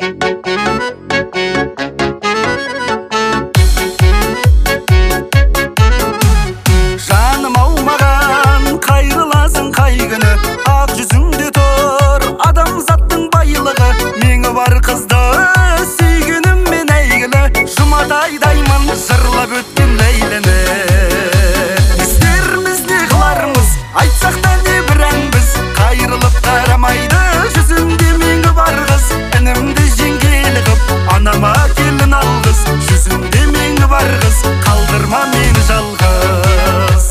Жаным аумаған қайрыласың қай күні, ақ жүзіңде тұр адамзаттың байлығы. Меңі бар қызды сүйгеніммен әйгілі, жұматайдаймын жырлап өткен ләйліні. Істеріміз не қылармыз, айтсақ та не бір әнбіз, қайрылып қарамайды жүзінде меңі бар қыз. Інімді жеңгелі қып, анама келін алғыз, жүзінде меңі бар қыз, қалдырма мені жалғыз.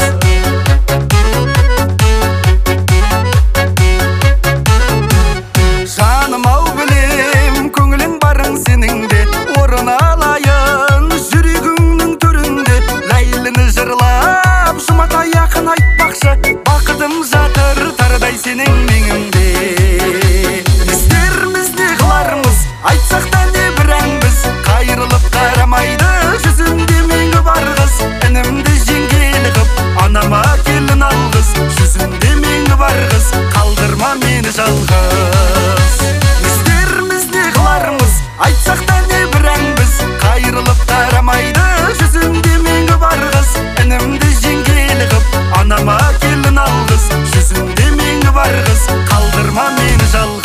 Жаным ау білем, көңілің барың сенің де, орын алайын жүрегіңнің төрінде. Ләйліні жырлап жұматай ақын айтпақшы, бақытым жатыр тардай сенің меңімде. Істеріміз не қылармыз, айтсақ та не бір әнбіз, қайрылып қарамайды жүзінде меңі бар қыз. Інімді жеңгелі қып, анама келін алғыз, жүзінде меңі бар қыз, қалдырма мені жалғыз. Істеріміз не қылармыз, айтсақ та не бір әнбіз, қайрылып қарамайды жүзінде меңі бар қыз. Інімді жеңгелі қып, анама келін алғыз, жүзінде меңі бар қыз, қалдырма мені жалғыз.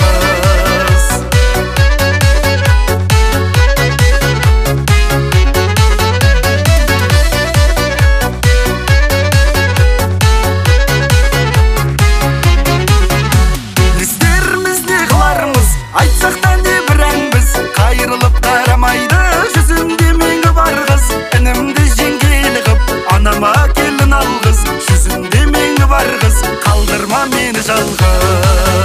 Істеріміз не қылармыз, айтсақ та не бір әнбіз, қайрылып қарамайды жүзінде меңі бар қыз. Інімді жеңгелі қып, анама келін алғыз, жүзінде меңі бар қыз, қалдырма мені жалғыз.